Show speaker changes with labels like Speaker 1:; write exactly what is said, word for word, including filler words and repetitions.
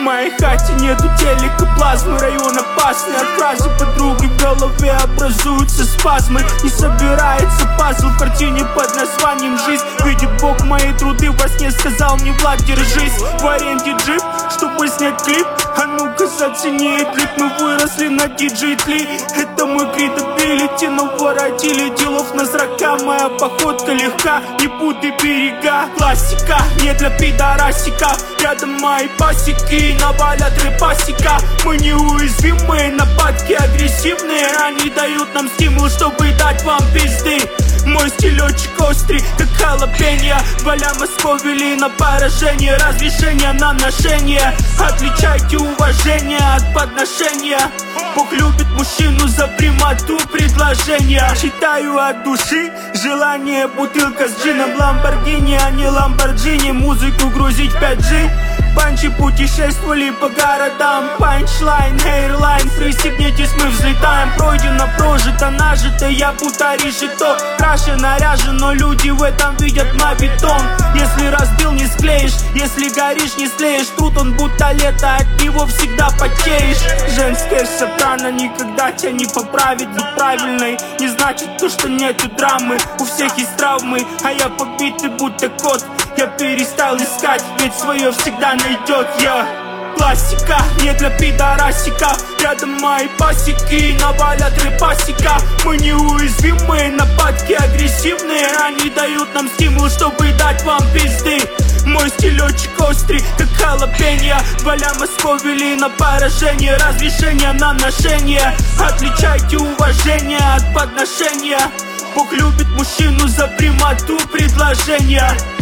Speaker 1: моей хате нету телека, плазмы, район опасный. От фразы подруги в голове образуются спазмы. Не собирается пазл в картине под названием «Жизнь». Видит Бог мои труды, во сне сказал мне: Влад, держись. В аренде джип, чтобы снять клип. А ну-ка зацени клип, мы выросли на диджей Тли. Это мой кредабилити, но воротили делов на срока. Моя походка легка, не путай берега. Классика, не для пидорасика. Рядом мои пасеки, навалят репасика. Мы неуязвимые, нападки агрессивные. Они дают нам стимул, чтобы дать вам пизды. Мой стилечек острый, как халапеньо. Валя Москву вели на поражение. Разрешение на ношение. Отличайте уважение от подношения. Бог любит мужчину за прямоту предложения. Читаю от души, желание бутылка с джином. Ламборгини, а не ламборджини. Музыку грузить пять джи. Панчи путешествовали по городам. Панчлайн, хейрлайн, пристегнитесь, мы взлетаем. Пройдено, прожито, нажито, я будто решето. Краше наряжен, но люди в этом видят мавитон. Если разбил, не склеишь, если горишь, не слеешь. Труд он будто лето, от него всегда потеешь. Женская сопрано никогда тебя не поправит. Будь правильной, не значит то, что нету драмы. У всех есть травмы, а я побитый будто кот. Я перестал искать, ведь свое всегда найдет. Я классика, не для пидорасика. Рядом мои пасеки, навалят репасика. Мы неуязвимые, нападки агрессивные. Они дают нам стимул, чтобы дать вам пизды. Мой стилечек острый, как халапеньо. Валя Москву вели на поражение. Разрешение на ношение. Отличайте уважение от подношения. Бог любит мужчину за прямоту предложения.